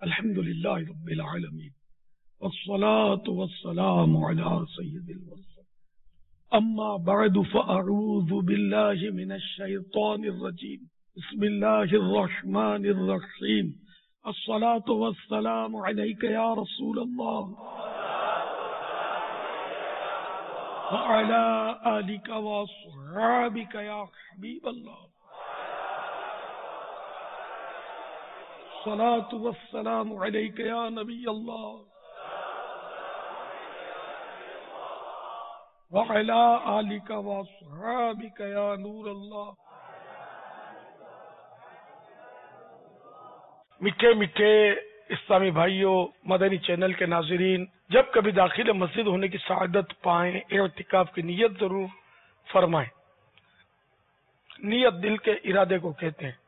الحمد للہ رب العالمین والصلاة والسلام علی سید المرسلین اما بعد فاعوذ باللہ من الشیطان الرجیم بسم اللہ الرحمن الرحیم الصلاة والسلام علیک یا رسول اللہ وعلی آلک واصحابک یا حبیب اللہ الصلاة والسلام علیک یا نبی اللہ وعلی آلک واصحابک یا نور اللہ۔ میٹھے میٹھے اسلامی بھائیوں، مدنی چینل کے ناظرین، جب کبھی داخل مسجد ہونے کی سعادت پائیں، اعتکاف کی نیت ضرور فرمائیں۔ نیت دل کے ارادے کو کہتے ہیں۔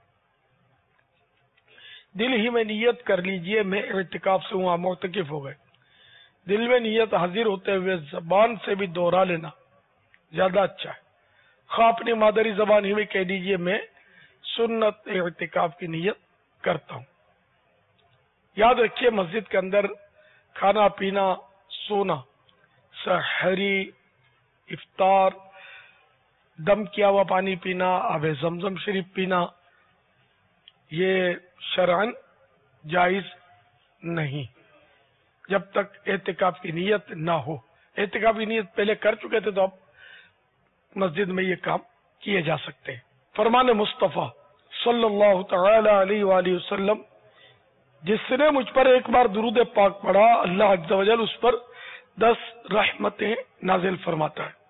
دل ہی میں نیت کر لیجئے میں اعتکاف سے ہوں، معتکف ہو گئے۔ دل میں نیت حاضر ہوتے ہوئے زبان سے بھی دوہرا لینا زیادہ اچھا ہے۔ خواہ اپنی مادری زبان ہی میں کہہ دیجئے میں سنت اعتکاف کی نیت کرتا ہوں۔ یاد رکھیے، مسجد کے اندر کھانا پینا، سونا، سحری، افطار، دم کیا ہوا پانی پینا، آب زمزم شریف پینا، یہ شرعن جائز نہیں جب تک اعتکاف کی نیت نہ ہو۔ اعتکاف کی نیت پہلے کر چکے تھے تو اب مسجد میں یہ کام کیے جا سکتے ہیں۔ فرمان مصطفیٰ صلی اللہ تعالی علیہ وآلہ وسلم، جس نے مجھ پر ایک بار درود پاک پڑھا اللہ عز و جل اس پر 10 رحمتیں نازل فرماتا ہے،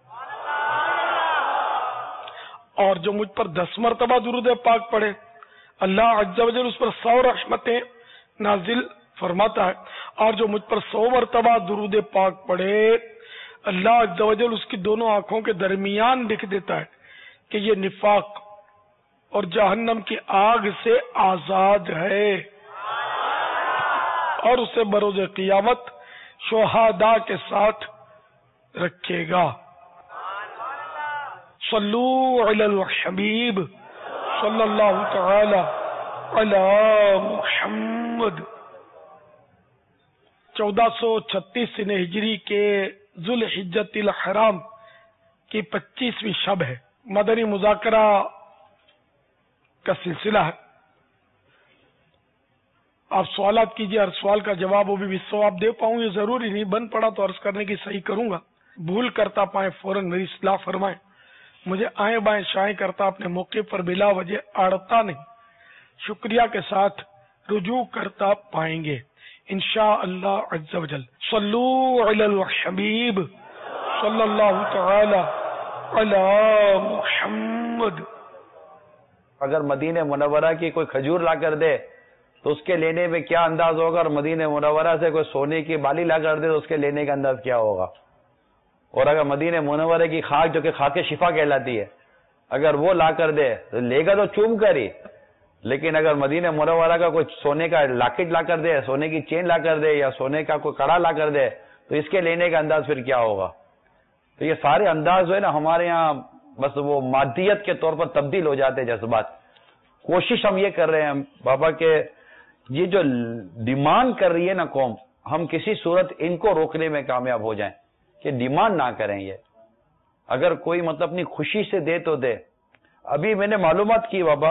اور جو مجھ پر 10 مرتبہ درود پاک پڑھے اللہ عز و جل اس پر 100 رحمتیں نازل فرماتا ہے، اور جو مجھ پر 100 مرتبہ درود پاک پڑھے اللہ عز و جل اس کی دونوں آنکھوں کے درمیان لکھ دیتا ہے کہ یہ نفاق اور جہنم کی آگ سے آزاد ہے، اور اسے بروز قیامت شہداء کے ساتھ رکھے گا۔ صلو علی الحبیب صلی اللہ تعالی علی محمد۔ 1436 ہجری کے ذوالحجۃ الحرام کی 25ویں شب ہے۔ مدنی مذاکرہ کا سلسلہ ہے۔ آپ سوالات کیجئے، ہر سوال کا جواب وہ بھی بالصواب دے پاؤں یہ ضروری نہیں، بن پڑا تو عرض کرنے کی صحیح کروں گا، بھول کرتا پائیں فوراً میری اصلاح فرمائیں، مجھے آئیں بائیں شائیں کرتا اپنے موقع پر بلا وجہ اڑتا نہیں، شکریہ کے ساتھ رجوع کرتا پائیں گے انشاءاللہ عز و جل۔ صلو علی الحبیب صلی اللہ تعالی علی محمد۔ اگر مدینہ منورہ کی کوئی کھجور لا کر دے تو اس کے لینے میں کیا انداز ہوگا، اور مدینہ منورہ سے کوئی سونے کی بالی لا کر دے تو اس کے لینے کا انداز کیا ہوگا؟ اور اگر مدینہ منورہ کی خاک جو کہ خاک شفا کہلاتی ہے اگر وہ لا کر دے تو لے گا تو چوم کر ہی، لیکن اگر مدینہ منورہ کا کوئی سونے کا لاکٹ لا کر دے، سونے کی چین لا کر دے، یا سونے کا کوئی کڑا لا کر دے تو اس کے لینے کا انداز پھر کیا ہوگا؟ تو یہ سارے انداز جو ہے نا ہمارے یہاں بس وہ مادیت کے طور پر تبدیل ہو جاتے جذبات۔ کوشش ہم یہ کر رہے ہیں بابا کہ یہ جو ڈیمانڈ کر رہی ہے نا قوم، ہم کسی صورت ان کو روکنے میں کامیاب ہو جائیں کہ ڈیمانڈ نہ کریں۔ یہ اگر کوئی مطلب اپنی خوشی سے دے تو دے۔ ابھی میں نے معلومات کی بابا،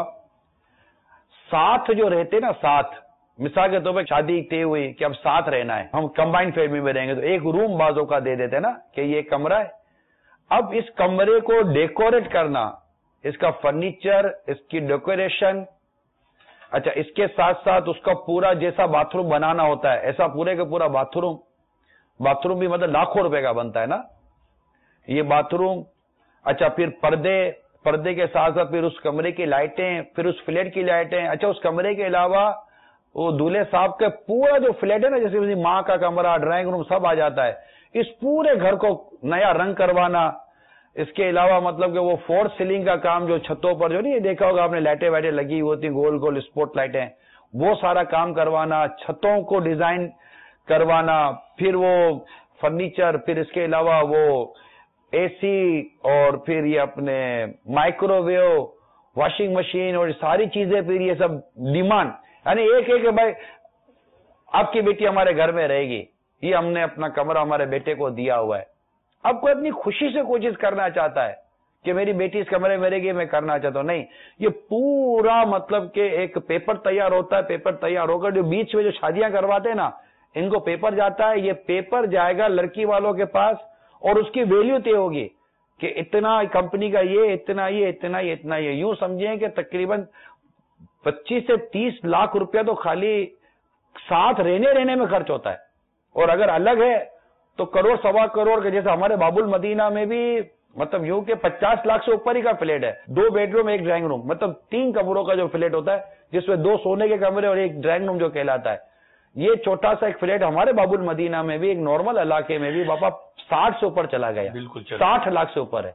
ساتھ جو رہتے نا، ساتھ مثال کے طور پہ شادی طے ہوئی کہ اب ساتھ رہنا ہے، ہم کمبائنڈ فیملی میں رہیں گے تو ایک روم بازوں کا دے دیتے نا کہ یہ کمرہ ہے۔ اب اس کمرے کو ڈیکوریٹ کرنا، اس کا فرنیچر، اس کی ڈیکوریشن، اچھا اس کے ساتھ ساتھ اس کا پورا جیسا باتھ روم بنانا ہوتا ہے ایسا پورے کا پورا باتھ روم بھی مطلب لاکھوں روپے کا بنتا ہے نا یہ باتھ روم۔ اچھا پھر پردے کے ساتھ ساتھ پھر اس کمرے کی لائٹیں، پھر اس فلیٹ کی لائٹیں، اچھا اس کمرے کے علاوہ وہ دولہے صاحب کا پورا جو فلیٹ ہے نا، جیسے ماں کا کمرہ، ڈرائنگ روم سب آ جاتا ہے، اس پورے گھر کو نیا رنگ کروانا۔ اس کے علاوہ مطلب کہ وہ فور سیلنگ کا کام جو چھتوں پر جو نہیں دیکھا ہوگا آپ نے، لائٹیں وائٹیں لگی ہوتی گول گول اسپوٹ لائٹیں، وہ سارا کام کروانا، چھتوں کو ڈیزائن کروانا، پھر وہ فرنیچر، پھر اس کے علاوہ وہ اے سی، اور پھر یہ اپنے مائکرو ویو، واشنگ مشین اور ساری چیزیں، پھر یہ سب ڈیمانڈ، یعنی ایک بھائی آپ کی بیٹی ہمارے گھر میں رہے گی, یہ ہم نے اپنا کمرہ ہمارے بیٹے کو دیا ہوا ہے. اب کوئی اپنی خوشی سے کوئی چیز کرنا چاہتا ہے کہ میری بیٹی اس کمرے میں رہے گی, میں کرنا چاہتا ہوں, نہیں, یہ پورا مطلب کہ ایک پیپر تیار ہوتا ہے. پیپر تیار ہو کر جو بیچ میں جو شادیاں کرواتے ہیں نا, ان کو پیپر جاتا ہے, یہ پیپر جائے گا لڑکی والوں کے پاس اور اس کی ویلیو طے ہوگی کہ اتنا کمپنی کا یہ, اتنا یہ, اتنا یہ, اتنا یہ. یوں سمجھیں کہ تقریباً 25 سے 30 لاکھ روپیہ تو خالی ساتھ رہنے میں خرچ ہوتا ہے. اور اگر الگ ہے تو کروڑ سوا کروڑ کے, جیسے ہمارے باب المدینہ میں بھی مطلب یوں کہ 50 لاکھ سے اوپر ہی کا فلیٹ ہے. 2 بیڈ روم 1 ڈرائنگ روم, مطلب 3 کمروں کا جو فلیٹ ہوتا ہے, جس میں 2 سونے کے کمرے اور 1 ڈرائنگ روم جو کہلاتا ہے. یہ چھوٹا سا ایک فلیٹ ہمارے باب المدینہ میں بھی, ایک نارمل علاقے میں بھی بابا 60 سے اوپر چلا گیا. بالکل 60 لاکھ سے اوپر ہے.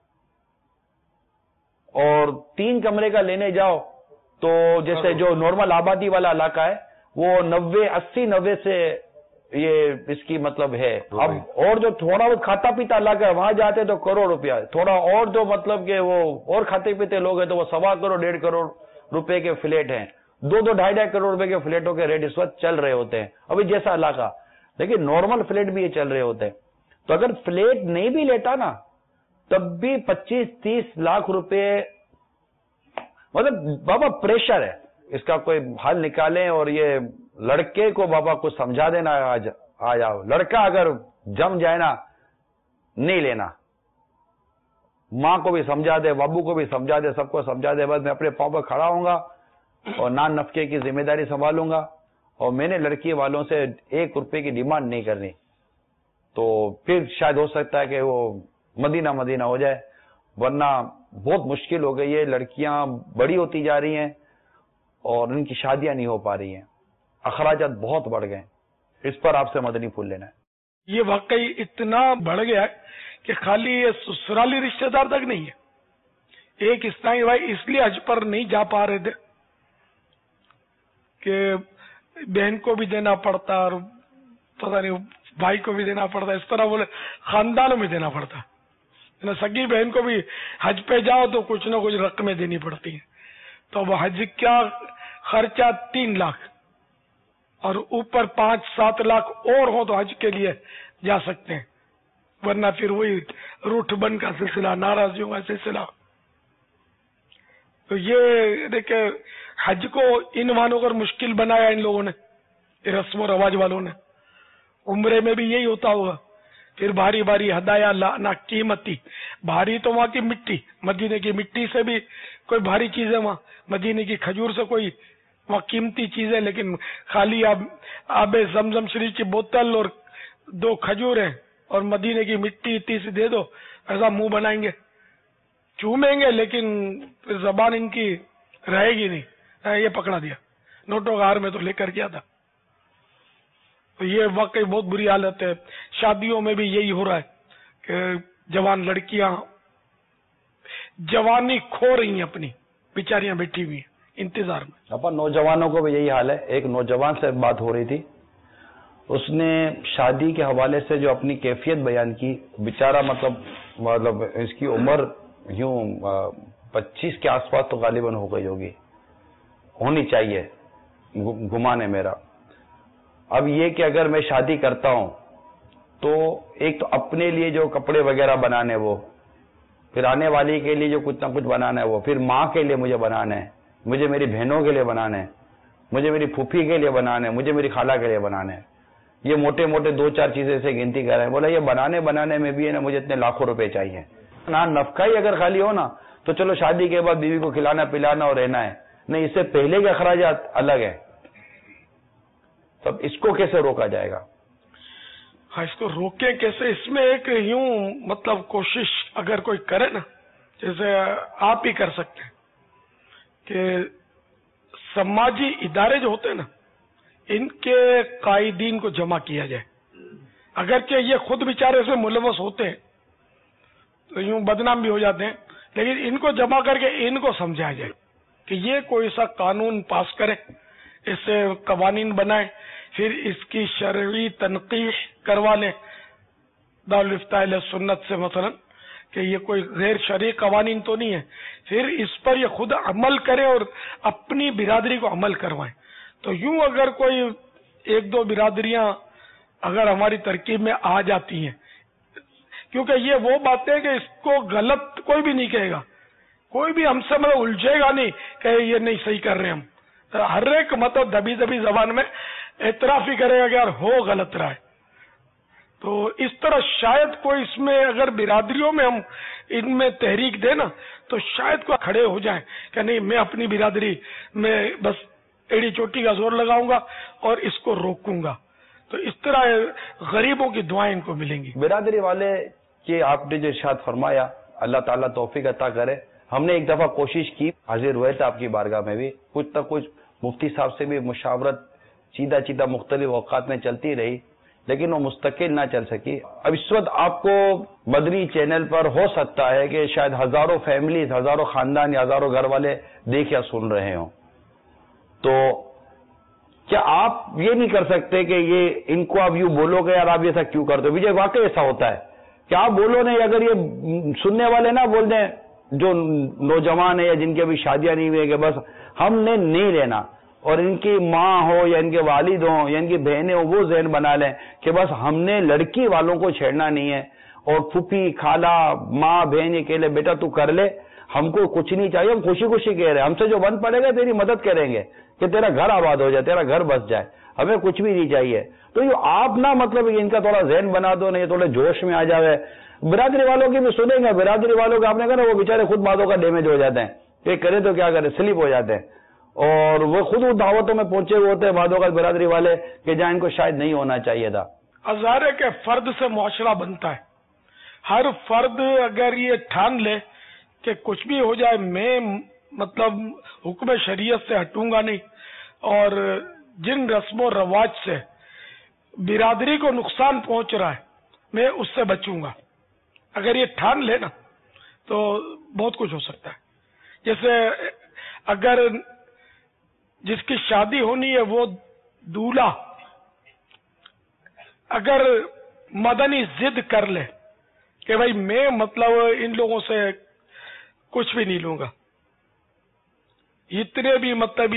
اور 3 کمرے کا لینے جاؤ تو جیسے جو نارمل آبادی والا علاقہ ہے وہ 80-90 سے یہ اس کی مطلب ہے. اب اور جو تھوڑا بہت کھاتا پیتا علاقہ ہے وہاں جاتے تو کروڑ روپیہ. تھوڑا اور جو مطلب کہ وہ اور کھاتے پیتے لوگ ہیں تو وہ 1.25 کروڑ 1.5 کروڑ روپے کے فلیٹ ہیں. 2-2.5 کروڑ روپے کے فلیٹوں کے ریٹ اس وقت چل رہے ہوتے ہیں ابھی جیسا علاقہ. لیکن نارمل فلیٹ بھی یہ چل رہے ہوتے ہیں. تو اگر فلیٹ نہیں بھی لیتا نا تب بھی 25-30 لاکھ روپے مطلب بابا پریشر ہے. اس کا کوئی حل نکالیں. اور یہ لڑکے کو بابا کچھ سمجھا دینا, آ جاؤ. لڑکا اگر جم جائے نا نہیں لینا, ماں کو بھی سمجھا دے, بابو کو بھی سمجھا دے, سب کو سمجھا دے, بس میں اپنے پاؤں پہ کھڑا ہوں گا اور نان نفقے کی ذمہ داری سنبھالوں گا اور میں نے لڑکی والوں سے 1 روپے کی ڈیمانڈ نہیں کرنی. تو پھر شاید ہو سکتا ہے کہ وہ مدینہ ہو جائے, ورنہ بہت مشکل ہو گئی ہے. لڑکیاں بڑی ہوتی جا رہی ہیں اور ان کی شادیاں نہیں ہو پا رہی ہیں, اخراجات بہت بڑھ گئے. اس پر آپ سے مدنی پھول لینا ہے. یہ واقعی اتنا بڑھ گیا ہے کہ خالی یہ سسرالی رشتہ دار تک نہیں ہے. ایک اسلامی بھائی اس لیے حج پر نہیں جا پا رہے تھے کہ بہن کو بھی دینا پڑتا اور پتہ نہیں بھائی کو بھی دینا پڑتا, اس طرح بولے خاندانوں میں دینا پڑتا. سگی بہن کو بھی حج پہ جاؤ تو کچھ نہ کچھ رقمیں دینی پڑتی ہیں. تو اب حج کا خرچہ 3 لاکھ اور اوپر 5-7 لاکھ اور ہو تو حج کے لیے جا سکتے ہیں, ورنہ پھر وہی روٹھ بن کا سلسلہ, ناراضیوں کا سلسلہ. تو یہ دیکھیں حج کو ان مانو کر مشکل بنایا ان لوگوں نے, رسم و رواج والوں نے. عمرے میں بھی یہی ہوتا ہوگا. پھر بھاری بھاری ہدایا لانا قیمتی, بھاری تو وہاں کی مٹی, مدینے کی مٹی سے بھی کوئی بھاری چیزیں, وہاں مدینے کی کھجور سے کوئی وہاں قیمتی چیزیں, لیکن خالی آب زمزم شریف کی بوتل اور 2 کھجوریں اور مدینے کی مٹی اتنی سی دے دو, ایسا منہ بنائیں گے, چومیں گے, لیکن زبان ان کی رہے گی نہیں. یہ پکڑا دیا, نوٹوں کا ہار میں تو لے کر کیا تھا. تو یہ واقعی بہت بری حالت ہے. شادیوں میں بھی یہی ہو رہا ہے کہ جوان لڑکیاں جوانی کھو رہی ہیں, اپنی بیچاریاں بیٹھی ہوئی ہیں انتظار میں. اپن نوجوانوں کو بھی یہی حال ہے. ایک نوجوان سے بات ہو رہی تھی, اس نے شادی کے حوالے سے جو اپنی کیفیت بیان کی, بیچارہ مطلب اس کی عمر یوں 25 کے آس پاس تو غالباً ہو گئی ہوگی, ہونی چاہیے گمان ہے میرا. اب یہ کہ اگر میں شادی کرتا ہوں تو ایک تو اپنے لیے جو کپڑے وغیرہ بنانے وہ, پھر آنے والی کے لیے جو کچھ نہ کچھ بنانا ہے وہ, پھر ماں کے لیے مجھے بنانا ہے, مجھے میری بہنوں کے لیے بنانا ہے, مجھے میری پھوپھی کے لیے بنانا ہے, مجھے میری خالہ کے لیے بنانا ہے. یہ موٹے 2-4 چیزیں سے گنتی کر رہے ہیں. بولا یہ بنانے میں بھی ہے نا, مجھے اتنے لاکھوں روپے چاہیے. نہ نفقہ ہی اگر خالی ہو نا تو چلو شادی کے بعد بیوی کو کھلانا پلانا اور رہنا ہے, نہیں اس سے پہلے کے اخراجات الگ ہیں. تب اس کو کیسے روکا جائے گا؟ ہاں, اس کو روکیں کیسے؟ اس میں ایک یوں مطلب کوشش اگر کوئی کرے نا, جیسے آپ ہی کر سکتے ہیں کہ سماجی ادارے جو ہوتے ہیں نا, ان کے قائدین کو جمع کیا جائے. اگرچہ یہ خود بیچارے سے ملوث ہوتے ہیں تو یوں بدنام بھی ہو جاتے ہیں, لیکن ان کو جمع کر کے ان کو سمجھایا جائے کہ یہ کوئی سا قانون پاس کرے, اس سے قوانین بنائے, پھر اس کی شرعی تنقیح کروا لیں دارالفتاء اہل سنت سے مثلا کہ یہ کوئی غیر شرعی قوانین تو نہیں ہے, پھر اس پر یہ خود عمل کرے اور اپنی برادری کو عمل کروائیں. تو یوں اگر کوئی ایک دو برادریاں اگر ہماری ترکیب میں آ جاتی ہیں، کیونکہ یہ وہ باتیں کہ اس کو غلط کوئی بھی نہیں کہے گا، کوئی بھی ہم سے مطلب الجھے گا نہیں کہ یہ نہیں صحیح کر رہے ہم، ہر ایک مطلب دبی دبی زبان میں اعتراف ہی کرے گا کہ یار ہو غلط رہا ہے. تو اس طرح شاید کوئی اس میں اگر برادریوں میں ہم ان میں تحریک دے نا تو شاید کوئی کھڑے ہو جائیں کہ نہیں میں اپنی برادری میں بس ایڑی چوٹی کا زور لگاؤں گا اور اس کو روکوں گا. تو اس طرح غریبوں کی دعائیں ان کو ملیں گی. برادری والے کہ آپ نے جو ارشاد فرمایا اللہ تعالیٰ توفیق عطا کرے. ہم نے ایک دفعہ کوشش کی، حاضر ہوئے تھے آپ کی بارگاہ میں بھی، کچھ نہ کچھ مفتی صاحب سے بھی مشاورت سیدھا مختلف اوقات میں چلتی رہی، لیکن وہ مستقل نہ چل سکی. اب اس وقت آپ کو مدنی چینل پر ہو سکتا ہے کہ شاید ہزاروں فیملیز، ہزاروں خاندان یا ہزاروں گھر والے دیکھ یا سن رہے ہوں، تو کیا آپ یہ نہیں کر سکتے کہ یہ ان کو آپ یوں بولو گے یار آپ ایسا کیوں کرتے ہو؟ مجھے واقعی ایسا ہوتا ہے کہ آپ بولو نہیں، اگر یہ سننے والے نہ بول دیں جو نوجوان ہیں یا جن کی ابھی شادیاں نہیں ہوئی کہ بس ہم نے نہیں لینا، اور ان کی ماں ہو یا ان کے والد ہوں یا ان کی بہنیں ہوں وہ ذہن بنا لیں کہ بس ہم نے لڑکی والوں کو چھیڑنا نہیں ہے، اور پھوپھی خالہ ماں بہن یہ کہہ لے بیٹا تو کر لے، ہم کو کچھ نہیں چاہیے، ہم خوشی خوشی کہہ رہے ہیں، ہم سے جو بن پڑے گا تیری مدد کریں گے کہ تیرا گھر آباد ہو جائے، تیرا گھر بس جائے، ہمیں کچھ بھی نہیں چاہیے. تو یہ آپ نہ مطلب ان کا تھوڑا ذہن بنا دو، نہیں تھوڑے جوش میں آ جاوے. برادری والوں کی بھی سنیں گے، برادری والوں کا آپ نے کہا نا وہ بیچارے خود باتوں کا ڈیمیج ہو جاتے ہیں، کہ کرے تو کیا کرے سلپ ہو جاتے ہیں، اور وہ خود دعوتوں میں پہنچے ہوئے ہوتے ہیں بعض اوقات برادری والے کہ جہاں ان کو شاید نہیں ہونا چاہیے تھا. ہزارے کے فرد سے معاشرہ بنتا ہے. ہر فرد اگر یہ ٹھان لے کہ کچھ بھی ہو جائے میں مطلب حکم شریعت سے ہٹوں گا نہیں، اور جن رسم و رواج سے برادری کو نقصان پہنچ رہا ہے میں اس سے بچوں گا، اگر یہ ٹھان لے نا تو بہت کچھ ہو سکتا ہے. جیسے اگر جس کی شادی ہونی ہے وہ دولہا اگر مدنی ضد کر لے کہ بھائی میں مطلب ان لوگوں سے کچھ بھی نہیں لوں گا، اتنے بھی مطلب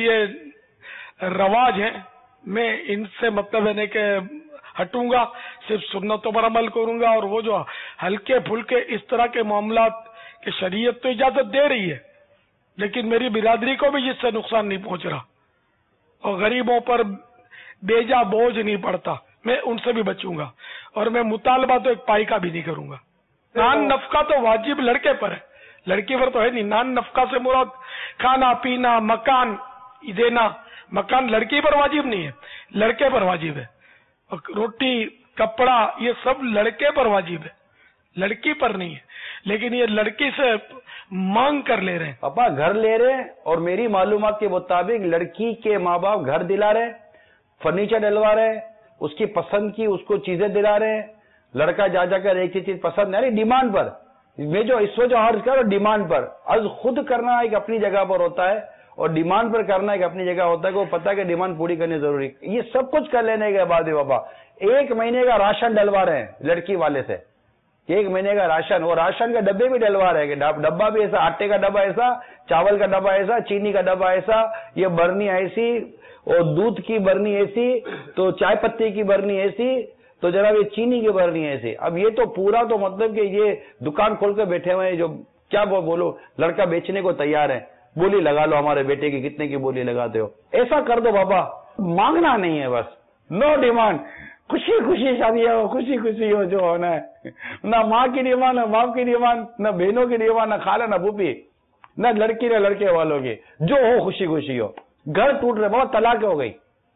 یہ رواج ہیں میں ان سے مطلب ہے کہ ہٹوں گا، صرف سنتوں پر عمل کروں گا، اور وہ جو ہلکے پھلکے اس طرح کے معاملات کہ شریعت تو اجازت دے رہی ہے لیکن میری برادری کو بھی جس سے نقصان نہیں پہنچ رہا اور غریبوں پر بیجا بوجھ نہیں پڑتا، میں ان سے بھی بچوں گا. اور میں مطالبہ تو ایک پائی کا بھی نہیں کروں گا. نان نفقہ تو واجب لڑکے پر ہے، لڑکی پر تو ہے نہیں. نان نفقہ سے مراد کھانا پینا مکان دینا، مکان لڑکی پر واجب نہیں ہے، لڑکے پر واجب ہے. روٹی کپڑا یہ سب لڑکے پر واجب ہے، لڑکی پر نہیں ہے. لیکن یہ لڑکی سے مانگ کر لے رہے ہیں. پاپا گھر لے رہے ہیں، اور میری معلومات کے مطابق لڑکی کے ماں باپ گھر دلا رہے ہیں، فرنیچر ڈلوا رہے ہیں، اس کی پسند کی اس کو چیزیں دلا رہے ہیں. لڑکا جا کر ایک ہی چیز پسند نہیں، ڈیمانڈ پر. میں جو اس وقت جو عرض کر ڈیمانڈ پر عرض خود کرنا ایک اپنی جگہ پر ہوتا ہے، اور ڈیمانڈ پر کرنا ایک اپنی جگہ ہوتا ہے کہ وہ پتہ ہے کہ ڈیمانڈ پوری کرنی ضروری. یہ سب کچھ کر لینے کے بعد بابا 1 مہینے کا راشن ڈلوا رہے ہیں لڑکی والے سے، 1 مہینے کا راشن، اور راشن کے ڈبے بھی ڈلوا رہے ہیں کہ ڈبہ بھی ایسا، آٹے کا ڈبہ ایسا، چاول کا ڈبہ ایسا، چینی کا ڈبہ ایسا، یہ برنی ایسی، اور دودھ کی برنی ایسی، تو چائے پتی کی برنی ایسی، تو جناب یہ چینی کی برنی ایسی. اب یہ تو پورا تو مطلب کہ یہ دکان کھول کے بیٹھے ہوئے ہیں جو کیا بولو لڑکا بیچنے کو تیار ہے. بولی لگا لو ہمارے بیٹے کی، کتنے کی بولی لگاتے ہو؟ ایسا کر دو بابا، مانگنا نہیں ہے، بس نو ڈیمانڈ، خوشی خوشی شادی ہو، خوشی خوشی ہو جو ہونا ہے. نہ ماں کی ڈیمانڈ، نہ باپ کی ڈیمانڈ، نہ بہنوں کی ڈیمانڈ، نہ خالہ نہ پھوپھی، نہ لڑکی نہ لڑکے والوں کی، جو ہو خوشی خوشی ہو. گھر ٹوٹ رہے بابا، طلاق ہو گئی،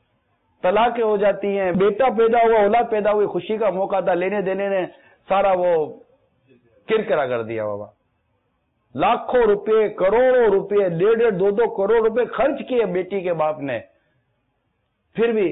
طلاقیں ہو جاتی ہیں، بیٹا پیدا ہوا، اولاد پیدا ہوئی، خوشی کا موقع تھا، لینے دینے نے سارا وہ کرکرا کر دیا. بابا لاکھوں روپے، کروڑوں روپے، 1.5-2 کروڑ روپے خرچ کیے بیٹی کے باپ نے، پھر بھی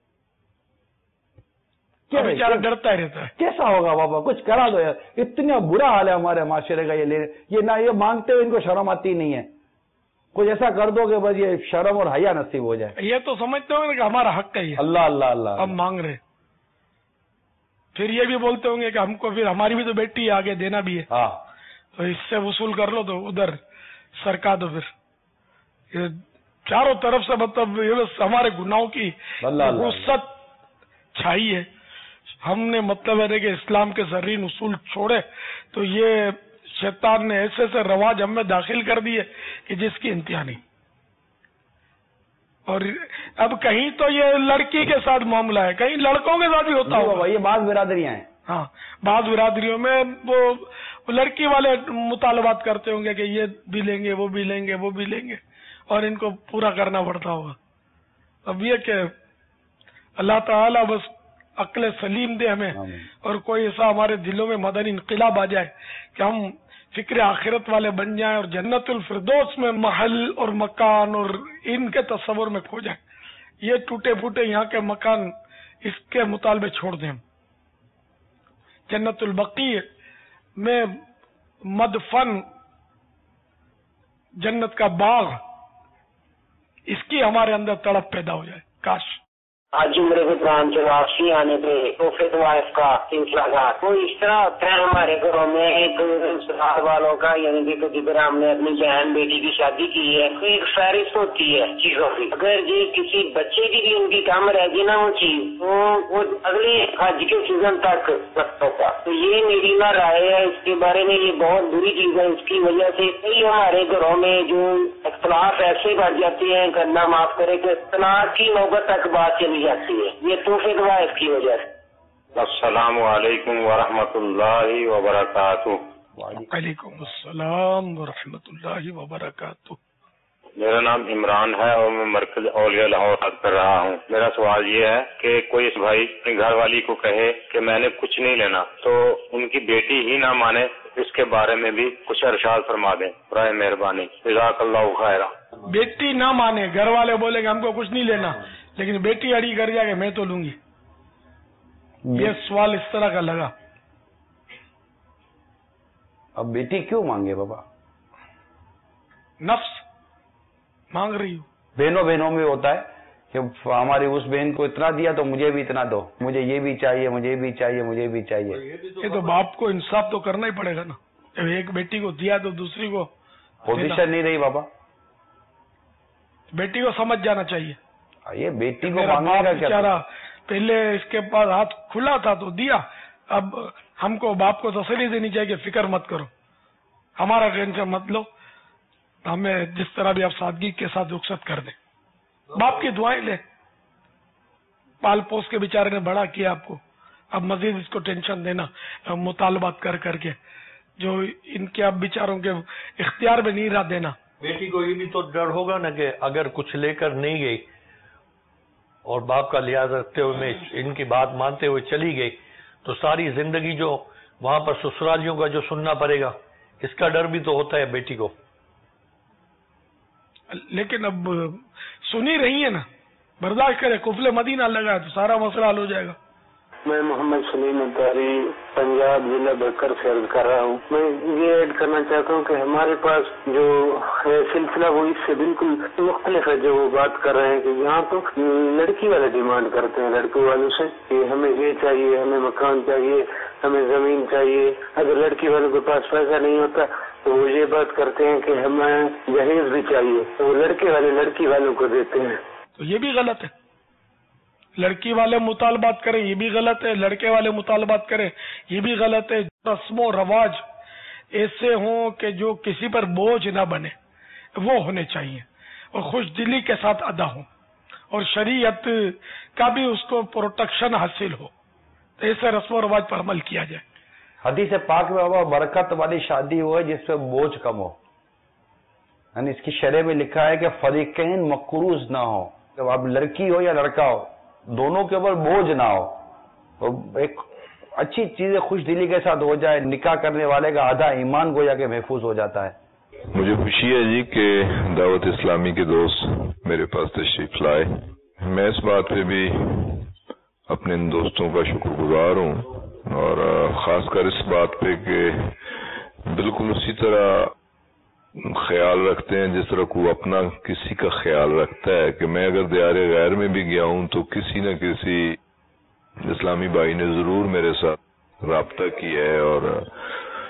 بیچارہ ڈرتا ہی رہتا ہے. کیسا ہوگا بابا؟ کچھ کرا دو یار. اتنا برا حال ہے ہمارے معاشرے کا. یہ نہ یہ مانگتے ہوئے ان کو شرم آتی نہیں ہے. کچھ ایسا کر دو کہ بس یہ شرم اور حیا نصیب ہو جائے. یہ تو سمجھتے ہوں گے کہ ہمارا حق ہے یہ. اللہ اللہ اللہ، ہم مانگ رہے، پھر یہ بھی بولتے ہوں گے کہ ہم کو پھر ہماری بھی تو بیٹی ہے، آگے دینا بھی ہے. ہاں، تو اس سے وصول کر لو، تو ادھر سرکا دو. پھر چاروں طرف سے مطلب ہمارے گناہوں کی غصت چھائی ہے. ہم نے مطلب ہے کہ اسلام کے زرعین اصول چھوڑے تو یہ شیطان نے ایسے ایسے رواج ہم میں داخل کر دیے کہ جس کی انتہا نہیں. اور اب کہیں تو یہ لڑکی کے ساتھ معاملہ ہے, کہیں لڑکوں کے ساتھ بھی ہوتا ہوگا. یہ بعض برادریاں ہیں. ہاں, بعض برادریوں میں وہ لڑکی والے مطالبات کرتے ہوں گے کہ یہ بھی لیں گے, وہ بھی لیں گے, وہ بھی لیں گے, اور ان کو پورا کرنا پڑتا ہوگا. اب یہ کہ اللہ تعالیٰ بس عقل سلیم دے ہمیں, اور کوئی ایسا ہمارے دلوں میں مدنی انقلاب آ جائے کہ ہم فکر آخرت والے بن جائیں اور جنت الفردوس میں محل اور مکان اور ان کے تصور میں کھو جائیں. یہ ٹوٹے پھوٹے یہاں کے مکان اس کے مطالبے چھوڑ دیں. جنت البقیع میں مدفن جنت کا باغ, اس کی ہمارے اندر تڑپ پیدا ہو جائے. کاش آج عمرے کے دوران جو واپسی آنے پہ تحفے طوائف کا سلسلہ تھا, وہ اس طرح ہوتا ہے ہمارے گھروں میں. ایک سسرال والوں کا یعنی کہ کسی طرح ہم نے اپنی بہن بیٹی کی شادی کی ہے, تو ایک فہرست ہوتی ہے چیزوں کی. اگر جی کسی بچے کی بھی ان کی کام رہ گئی نا وہ چیز, تو وہ اگلے حج کے سیزن تک رکھتا تھا. تو یہ میری نہ رائے ہے اس کے بارے میں, یہ بہت بری چیز ہے. اس کی وجہ سے کئی ہمارے گھروں میں جو اختلاف ایسے بڑھ جاتے ہیں, کرنا معاف کرے کہ طلاق کی نوبت تک بات چلی جاتی ہے, یہ تحفے طوائف کی وجہ سے. السلام علیکم ورحمۃ اللہ وبرکاتہ. وعلیکم السلام ورحمۃ اللہ وبرکاتہ. میرا نام عمران ہے اور میں مرکز اولیاء لاہور بات کر رہا ہوں. میرا سوال یہ ہے کہ کوئی اس بھائی اپنی گھر والی کو کہے کہ میں نے کچھ نہیں لینا, تو ان کی بیٹی ہی نہ مانے, اس کے بارے میں بھی کچھ ارشاد فرما دیں برائے مہربانی. جزاک اللہ خیرہ. بیٹی نہ مانے, گھر والے بولے کہ ہم کو کچھ نہیں لینا, لیکن بیٹی اڑی کر جائے کہ میں تو لوں گی. یہ سوال اس طرح کا لگا. اب بیٹی کیوں مانگے بابا؟ نفس مانگ رہی ہوں. بہنوں میں ہوتا ہے کہ ہماری اس بہن کو اتنا دیا تو مجھے بھی اتنا دو, مجھے یہ بھی چاہیے, مجھے بھی چاہیے, مجھے بھی چاہیے. یہ تو باپ کو انصاف تو کرنا ہی پڑے گا نا. جب ایک بیٹی کو دیا تو دوسری کو پوزیشن نہیں رہی بابا. بیٹی کو سمجھ جانا چاہیے. یہ بیٹی کو مانگنے کا کیا, پہلے اس کے پاس ہاتھ کھلا تھا تو دیا, اب ہم کو باپ کو تسلی دینی چاہیے کہ فکر مت کرو, ہمارا ٹینشن مت لو, ہمیں جس طرح بھی آپ سادگی کے ساتھ رخصت کر دیں. باپ کی دعائیں لیں, پال پوس کے بیچارے نے بڑا کیا آپ کو, اب مزید اس کو ٹینشن دینا مطالبات کر کر کے جو ان کے اب بیچاروں کے اختیار میں نہیں رہ دینا. بیٹی کو یہ بھی تو ڈر ہوگا نا کہ اگر کچھ لے کر نہیں گئی اور باپ کا لحاظ رکھتے ہوئے میں ان کی بات مانتے ہوئے چلی گئی تو ساری زندگی جو وہاں پر سسرالیوں کا جو سننا پڑے گا, اس کا ڈر بھی تو ہوتا ہے بیٹی کو. لیکن اب سنی رہی ہے نا, برداشت کرے, قفل مدینہ لگا تو سارا مسئلہ حل ہو جائے گا. میں محمد سلیم انصاری پنجاب ضلع بکر سے عرض کر رہا ہوں. میں یہ ایڈ کرنا چاہتا ہوں کہ ہمارے پاس جو ہے سلسلہ وہ اس سے بالکل مختلف ہے. جو وہ بات کر رہے ہیں کہ یہاں تو لڑکی والے ڈیمانڈ کرتے ہیں لڑکوں والوں سے کہ ہمیں یہ چاہیے, ہمیں مکان چاہیے, ہمیں زمین چاہیے. اگر لڑکی والوں کے پاس پیسہ نہیں ہوتا تو وہ یہ بات کرتے ہیں کہ ہمیں جہیز بھی چاہیے, تو وہ لڑکے والے لڑکی والوں کو دیتے ہیں. تو یہ بھی غلط ہے. لڑکی والے مطالبات کریں یہ بھی غلط ہے, لڑکے والے مطالبات کریں یہ بھی غلط ہے. رسم و رواج ایسے ہوں کہ جو کسی پر بوجھ نہ بنے وہ ہونے چاہیے, اور خوش دلی کے ساتھ ادا ہوں, اور شریعت کا بھی اس کو پروٹیکشن حاصل ہو. تو ایسے رسم و رواج پر عمل کیا جائے. حدیث پاک میں بابا برکت والی شادی ہو جس پہ بوجھ کم ہو, یعنی اس کی شرع میں لکھا ہے کہ فریقین مقروض نہ ہو, جب اب لڑکی ہو یا لڑکا ہو دونوں کے اوپر بوجھ نہ ہو, اور ایک اچھی چیز خوش دلی کے ساتھ ہو جائے. نکاح کرنے والے کا آدھا ایمان گویا کہ محفوظ ہو جاتا ہے. مجھے خوشی ہے جی کہ دعوت اسلامی کے دوست میرے پاس تشریف لائے. میں اس بات پہ بھی اپنے ان دوستوں کا شکر گزار ہوں, اور خاص کر اس بات پہ کہ بالکل اسی طرح خیال رکھتے ہیں جس طرح کوئی اپنا کسی کا خیال رکھتا ہے کہ میں اگر دیار غیر میں بھی گیا ہوں تو کسی نہ کسی اسلامی بھائی نے ضرور میرے ساتھ رابطہ کیا ہے, اور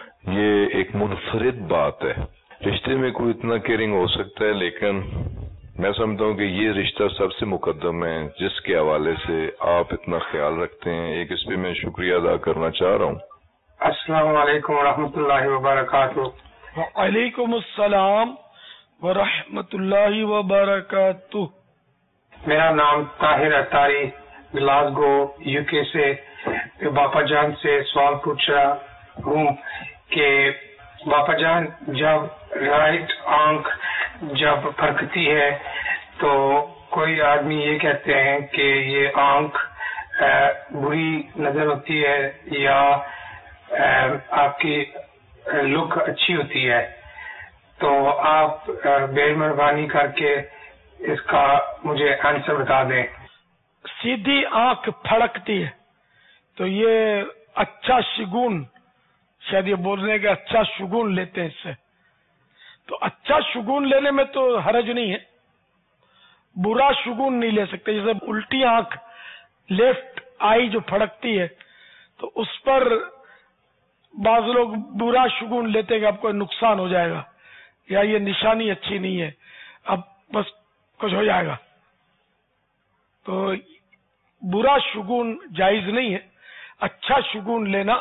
یہ ایک منفرد بات ہے. رشتے میں کوئی اتنا کیئرنگ ہو سکتا ہے لیکن میں سمجھتا ہوں کہ یہ رشتہ سب سے مقدم ہے، جس کے حوالے سے آپ اتنا خیال رکھتے ہیں، ایک اس پہ میں شکریہ ادا کرنا چاہ رہا ہوں۔ السلام علیکم ورحمۃ اللہ وبرکاتہ۔ وعلیکم السلام ورحمۃ اللہ وبرکاتہ۔ میرا نام طاہر اطاری، گلاسگو یو کے سے باپا جان سے سوال پوچھ رہا ہوں کہ باپا جان، جب رائٹ آنکھ جب پھرکتی ہے تو کوئی آدمی یہ کہتے ہیں کہ یہ آنکھ بری نظر ہوتی ہے یا آپ کی لک اچھی ہوتی ہے، تو آپ بے مہربانی کر کے اس کا مجھے آنسر بتا دیں۔ سیدھی آنکھ پھڑکتی ہے تو یہ اچھا شگون، شاید یہ بولنے کے اچھا شگون لیتے ہیں اس سے، تو اچھا شگون لینے میں تو حرج نہیں ہے، برا شگون نہیں لے سکتے۔ جیسے الٹی آنکھ، لیفٹ آئی جو پھڑکتی ہے تو اس پر بعض لوگ برا شگون لیتے کہ اب کوئی نقصان ہو جائے گا یا یہ نشانی اچھی نہیں ہے، اب بس کچھ ہو جائے گا، تو برا شگون جائز نہیں ہے۔ اچھا شگون لینا،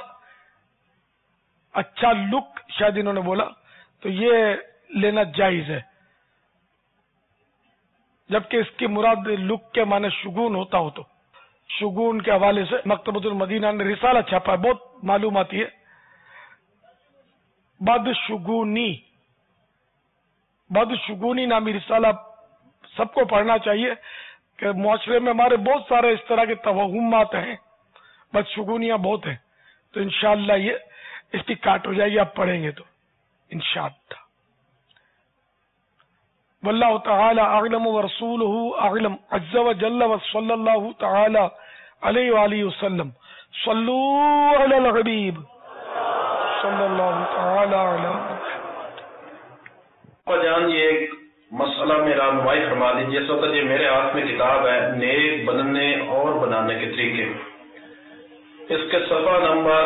اچھا لک شاید انہوں نے بولا، تو یہ لینا جائز ہے، جبکہ اس کی مراد لک کے معنی شگون ہوتا ہو تو۔ شگون کے حوالے سے مکتبۃ المدینہ نے رسالہ چھاپا ہے، بہت معلوماتی ہے، بدشگونی نامی رسالہ سب کو پڑھنا چاہیے کہ معاشرے میں ہمارے بہت سارے اس طرح کے توہمات ہیں، بدشگونیاں بہت ہیں، تو انشاءاللہ یہ اس کی کاٹ ہو جائے گی، آپ پڑھیں گے تو انشاءاللہ۔ واللہ تعالی اعلم ورسولہ اعلم عز وجل وصلی اللہ تعالی علیہ وآلہ وسلم۔ صلو علی الحبیب صلی اللہ تعالی علیہ جان، یہ ایک مسئلہ میرا نمائی فرما دیجیے۔ اس وقت یہ میرے ہاتھ میں کتاب ہے نیک بننے اور بنانے کے طریقے، اس کے صفحہ نمبر